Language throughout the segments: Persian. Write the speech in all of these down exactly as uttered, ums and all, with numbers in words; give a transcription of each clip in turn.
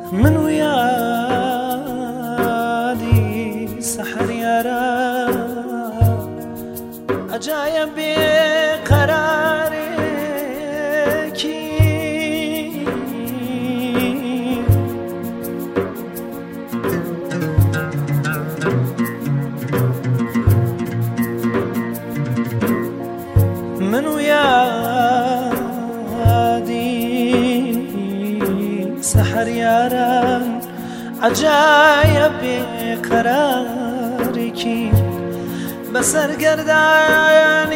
من ويادي سحر يارا عجايب بقراركي من ويادي سحر يارا عجايب بقراركي بسر گردان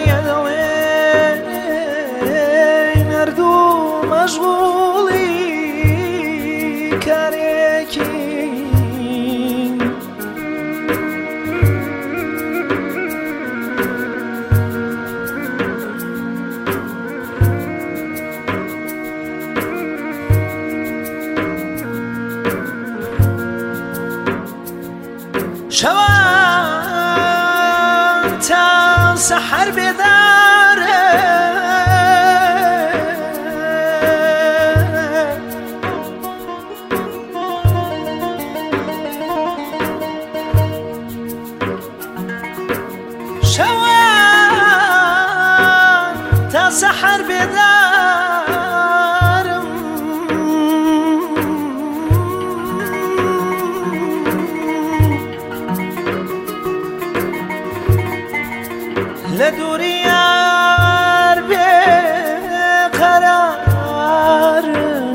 یدوین اردو مشغولی کارکی شوان تا سحر بیداره شوان تا سحر بیدارم لدوري يار بقرار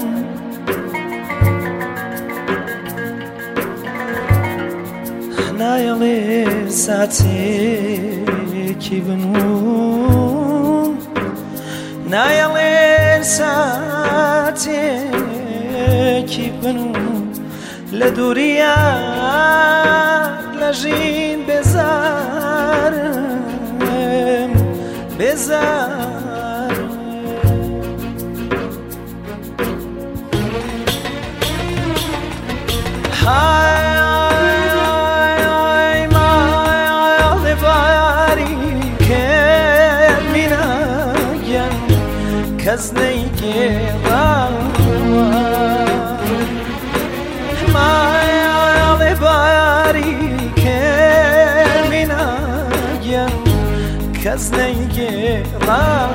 نايلي ساتي كي بنو نايلي ساتي كي بنو لدوري يار لجين بزار بزار هاي هاي ما لباري كمينا ين كزني كيرا ما لباري كمينا ين کس نگیرم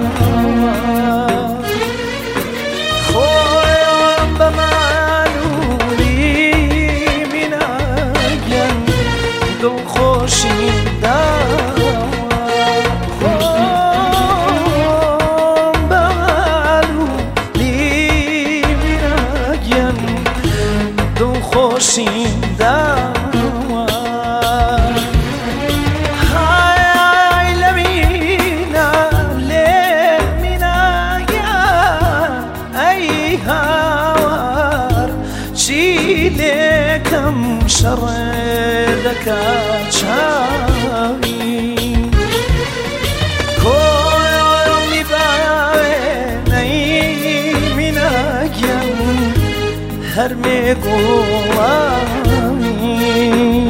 خویم به معلولی می نگیم دل خوشی دارم خویم به معلولی می نگیم دل خوشی دارم لكم شردك شاوي كل بعيني من أجل هرمي قوامي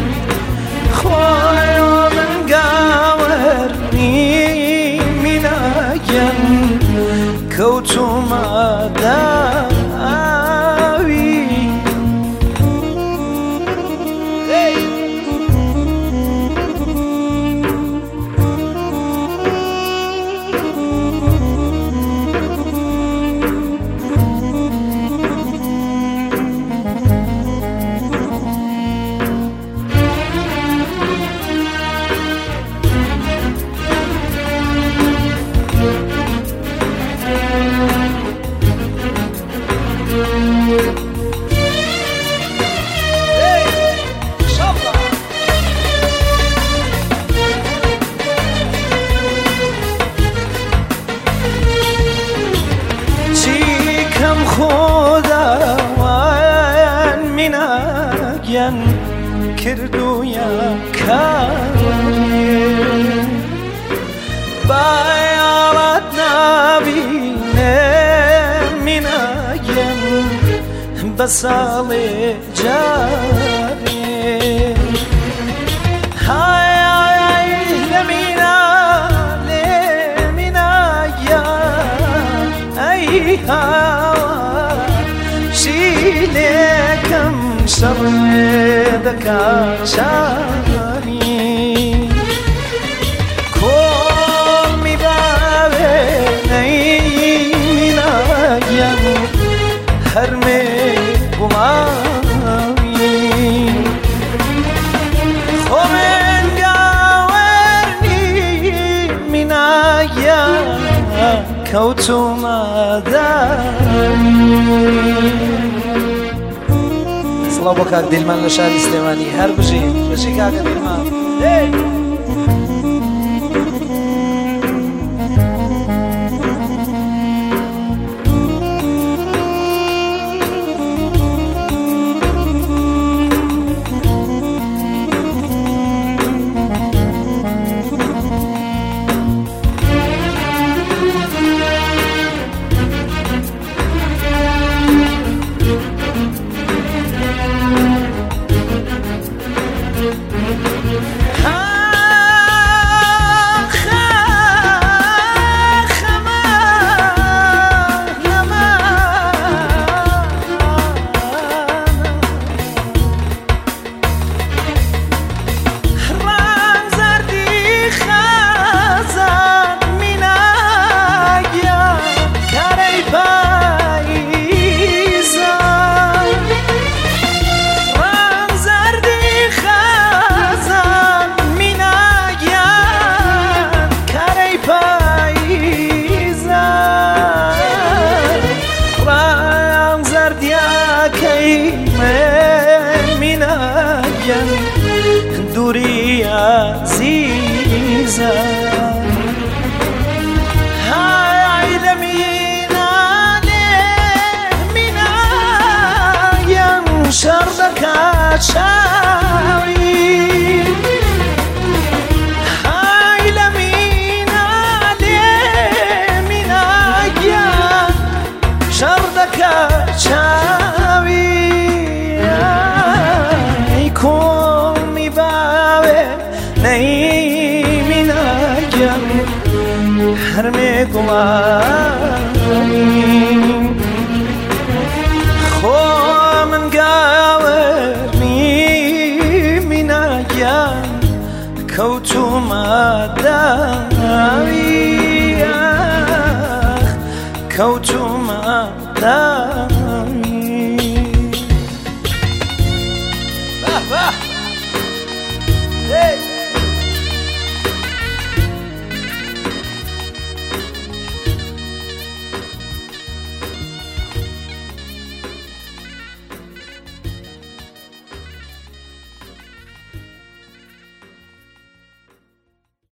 خوي من قاورني من أجل كوتو مدى خدا وان من اگن کردو یا کاری بایارت نبینه من اگن بسال جاری های های لمینا لمینا یا ای ها شیله شر دکا چاری کن می باوه نیمینایم هر می بوماوی خومن گاور نیمینایم کوتو ماداری سڵاو بۆ کاک دیلمان لە شاری سلێمانی هەر بژین بەشی کاکە دیلمان دوری عزیزم های لمینانه مینایم شردکا چاوی های لمینانه مینایم شردکا چاوی هر می گوانی خو من گاور می نایم کوتو ماداوی کوتو ماداوی